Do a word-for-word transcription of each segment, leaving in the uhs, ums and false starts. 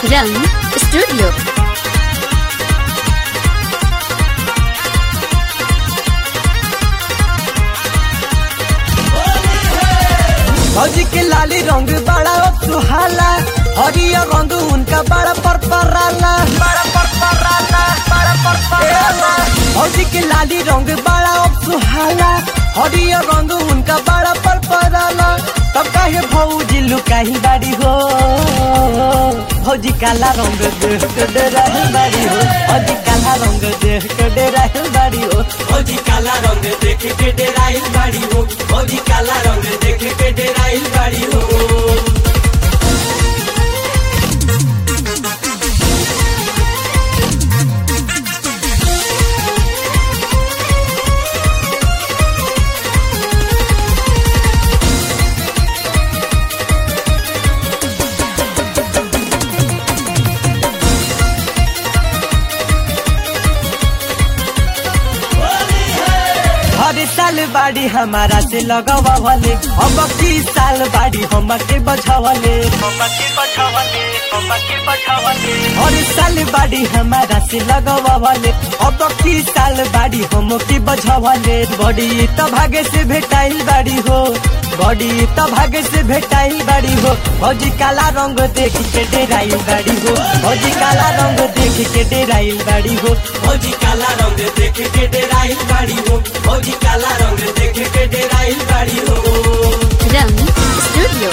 Rang Studio. भौजी के लाली रंग बड़ा सुहाला, हरिया रंग उनका बड़ा परपराला, बड़ा परपराला, बड़ा परपराला। भौजी के लाली रंग बड़ा सुहाला, हरिया रंग उनका बड़ा परपराला। तब काहे भौजी लुकाही बाड़ी हो, भौजी काला रंग देख के डराही बाड़ी हो, भौजी काला रंग देख के डराही बाड़ी हो, भौजी काला रंग देख के डराही बाड़ी हो, भौजी काला रंग देख के डराही बाड़ी हो। हर साल बाड़ी हमारा से लगावले, हम की साल बाड़ी हम के बचावले, हम के बचावले, हम के बचावले। हर साल बाड़ी हमारा से लगावले, अब की साल बाड़ी हम के बचावले। बड़ी त भागे से भेटाइल बाड़ी हो, बड़ी त भागे से भेटाइल बाड़ी हो। भौजी काला रंग देख के डेराइल बाड़ी हो, भौजी काला रंग देख के डेराइल बाड़ी हो, भौजी काला रंग देख के डेराइल बाड़ी हो, भौजी काला रंग देख के डेराइल बाड़ी हो। Rang Studio.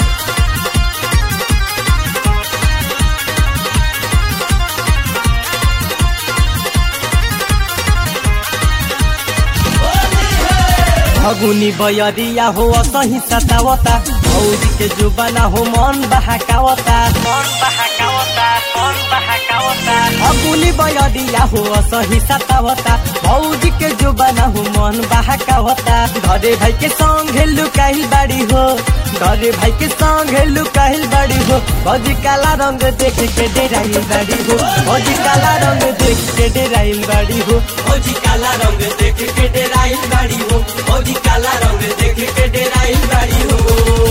फगुनी बयरिया हो सही सतावता, भौजी के जुबाना हो मन बहकावता, मन बहकावता, मन बहकावता। फगुनी बयरिया हो सही सतावता, भौजी के जुबाना हो मन बहकावता। घरे भाई के संग लुकाइल बाड़ी हो, घरे भाई के संग लुकाइल बाड़ी हो। भौजी काला रंग देख के डेराइल बाड़ी हो, भौजी काला रंग देख के डेराइल बाड़ी हो, भौजी काला रंग देख के डेराइल बाड़ी हो, भौजी काला रंग देख के डेराइल बाड़ी हो।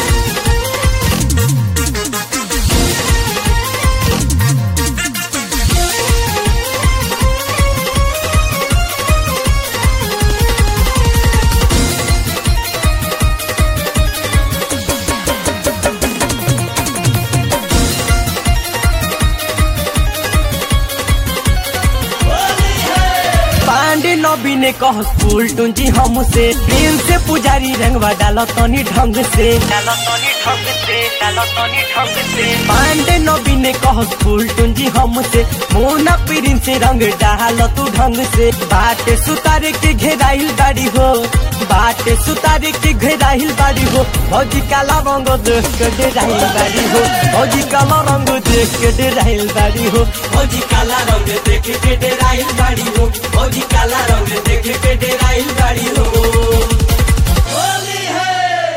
पांडे नबी ने कह फूल टूंजी हमसे, प्रेम से पुजारी रंगवा डालो तनी ढंग से, डालो तनी ढंग से, डालो तनी ढंग से। पांडे नबी ने कह फूल टूंजी हमसे, मोना पीरिन से रंग डालो तू ढंग से। बाटे सुतारे के घेराइल बाड़ी हो, बाटे सुतारे के घेराइल बाड़ी हो। भौजी काला रंग देख के डेराइल बाड़ी हो, भौजी काला रंग देख के डेराइल बाड़ी हो, भौजी काला रंग देख के डेराइल बाड़ी हो, भौजी काला रंग देख के डेराइल बाड़ी हो। होली है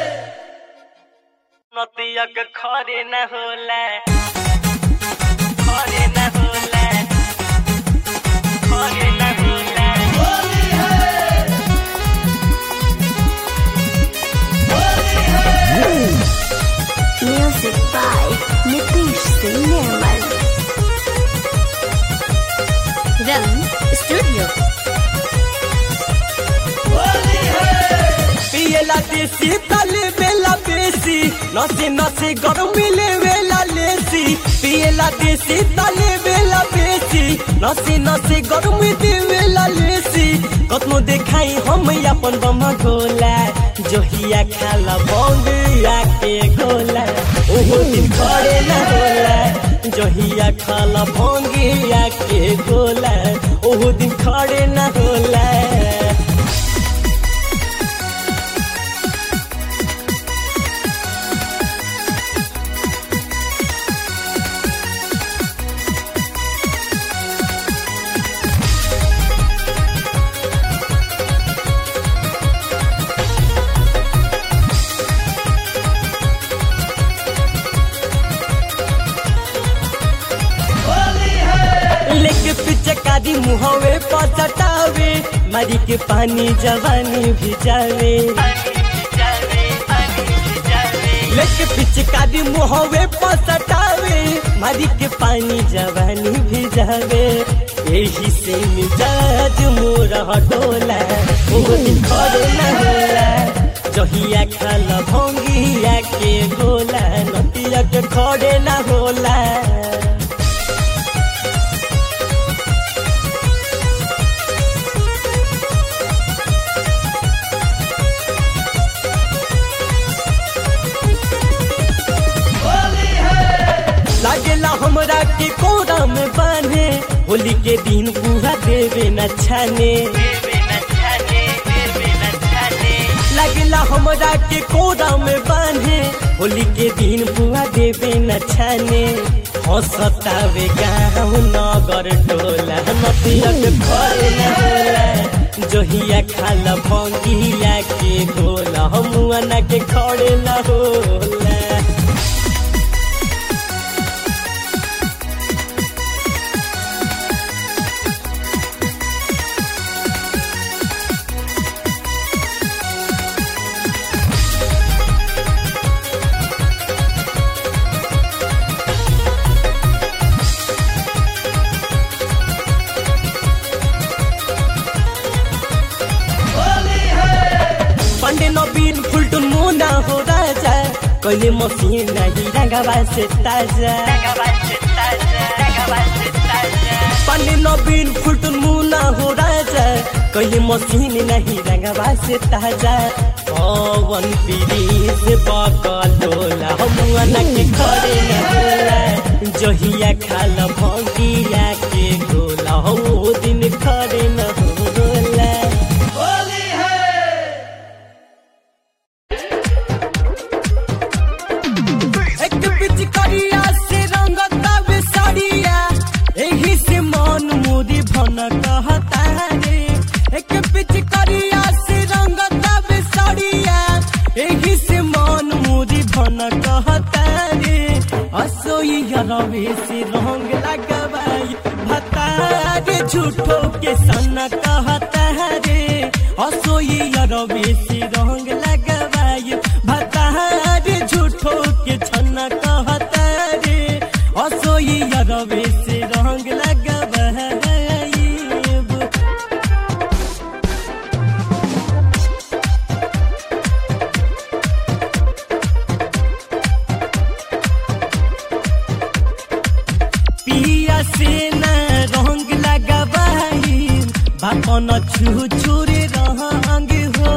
नतिया के खरे न होला, खरे न होला, खरे न होला। होली है होली है। Music by Nitish Singh Nirmal. Rang Studio. पियला देसी तले बेला बेसी, नसे नसे गर्मी ले वेला लेसी। पियला देसी तले बेला बेसी, नसे नसे गर्मी दे वेला लेसी। कतनो देखाई हम अपन बम गोला, जोहिया खाला बंगिया के गोला, ओहो दिन खड़े न होला। जोहिया खाला बंगिया के गोला, ओहो दिन खड़े न होला। लेके पीछे कादी मुहवे पचटावे, मारी के पानी जवानी भिजावे, लेके पिचकारी मुहवे पसटावे, मारी के पानी पानी जवानी भी जावे यही से मिजाज मोरा डोला वो दिन करे न होला जहिया खाला भंगिया के गोला नदिया के खड़े न होला लागेला हमरा के कोरा में बांधे होली के दिन पूरा देवे न छाने लागेला हमरा के कोरा में बांधे होली के दिन पूरा देवे न छाने हंसतावे गाँव नगर टोला नदिया के खड़े न होला जहिया खाला भंगिया के गोला हमुआ ना के खड़े न होला पंडे नबीन फुलटुन मुना हो राजा कहिले मसीन नहीं रंगवा से ताजा पंडे नबीन फुलटुन मुना हो राजा कहिले मसीन नहीं रंगवा से ताजा पवन पीरी से बकलोला हमुआ ना के खड़े न होला जहिया खाला भंगिया के गोला हो दिन खड़े न होला करिया से रंगता बेसरिया एही से मन मोदी भन कहता रे एक पिच करिया से रंगता बेसरिया एही से मन मोदी भन कहता रे असोई रवे से रंग लगवाई भता रे झूठो के सन कहता रे असोई रवे से रंग लगवाई भता रे झूठो के छन कहता रे असोई रवे से रंग लगवाई पिया से न रंग लगवाई बापन छू छुरे रंग हो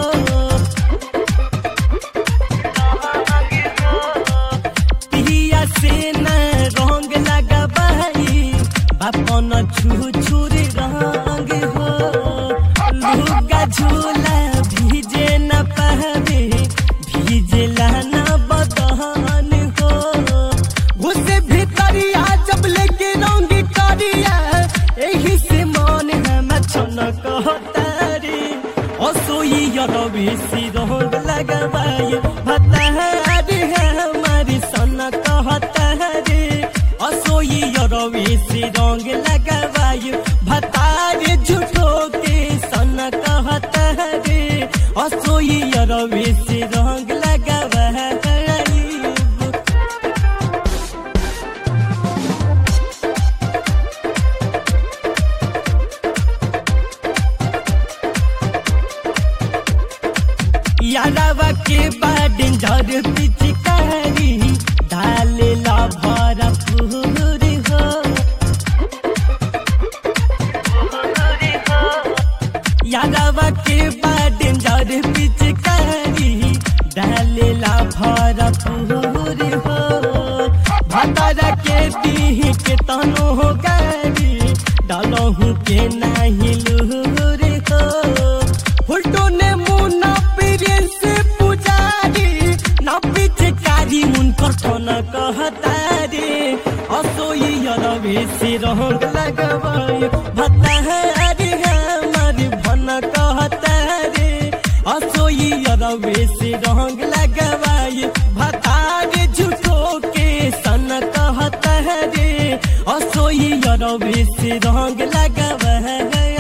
पिया से न रंग लगवाई बापन छू छुरे रंग हो लुगा झूला भीजे न पावे भीजला न बदहन हो घुसे भीतरिया जब लेके रंग करिया एही से मन हम छन कहता रे असोई रवि सी रंग लगवाई भता रे हमारी सन कहता रे असोई रवि सी रंग लगवाई भता रे झूठो के सन कहता रे असोई रवि सी रंग लगवाई यादवा के बाद झर पिचकारी डाले ला भरा पूरी हो यादवा के बाद झर पिचकारी डाले ला भरा पूरी हो भतारा के दी के तनो हो गारी डालहू के नाही लूरी हो फुलटो ने मुना से पुजारी ना पिचकारी मुनकर ठन कहता रे असोई रवे से रंग लगवाई भता रे हमारी भन कहता रे असोई रवे से रंग लगवाई भता रे झूठो के सन कहता रे असोई रवे से रंग लगवाई